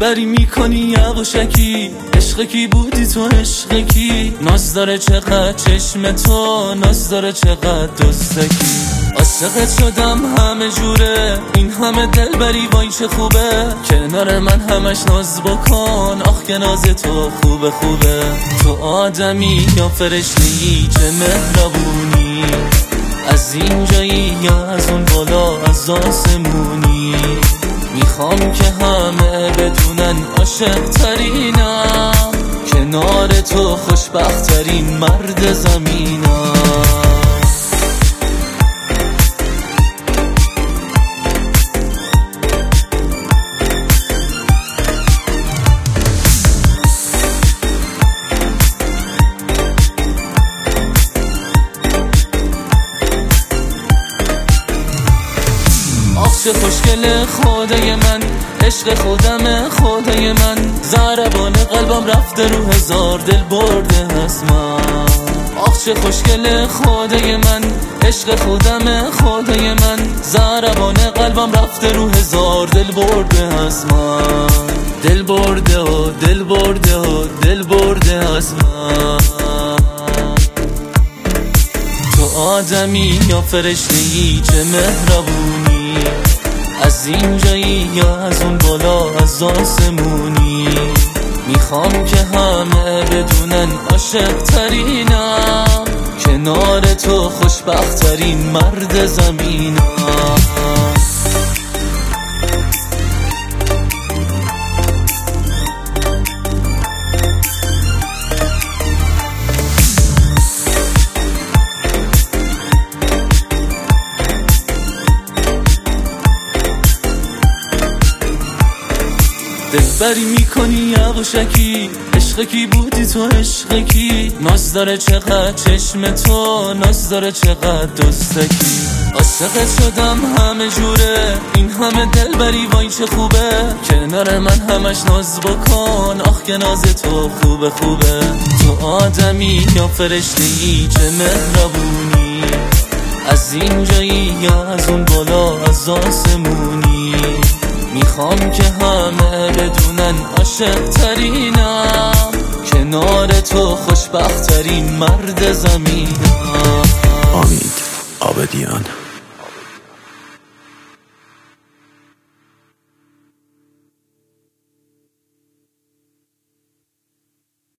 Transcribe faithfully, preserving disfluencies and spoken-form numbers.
دلبری میکنی یواشکی، عشق کی بودی تو عشق کی؟ ناز داره چقدر چشم تو، ناز داره چقدر دستکی. عاشقت شدم همه جوره، این همه دلبری وای چه خوبه. کنار من همش ناز بکن، آخ که ناز تو خوبه خوبه. تو آدمی یا فرشته‌ای چه مهربونی، از اینجایی یا از اون بالا از آسمونی. میخوام که همه بدونن عاشق ترینم، کنار تو خوشبخت ترین مرد زمینم. چه خوشگله خدای من، عشق خودم خدای من. ضربان قلبم رفته رو هزار دل برده هست من. آخ چه خوشگله خدای من، عشق خودم خدای من. ضربان قلبم رفته رو هزار دل برده هست من. دل برده و دل برده و دل برده هست من. تو آدمی یا فرشته‌ای چه مهربونی، از اینجایی یا از اون بالا از آسمونی. میخوام که همه بدونن عاشق ترینم، کنار تو خوشبخت ترین مرد زمینم. دلبری میکنی یواشکی، عشق کی بودی تو عشق کی؟ ناز داره چقدر چشم تو، ناز داره چقدر دستکی. عاشقت شدم همه جوره، این همه دلبری وای چه خوبه. کنار من همش ناز بکن، آخ که ناز تو خوبه خوبه. تو آدمی یا فرشته‌ای چه مهربونی، از اینجایی یا از اون بالا از آسمونی. میخوام که همه بدونن عاشق ترینم، کنار تو خوشبخت ترین مرد زمینم. امید آبدیان.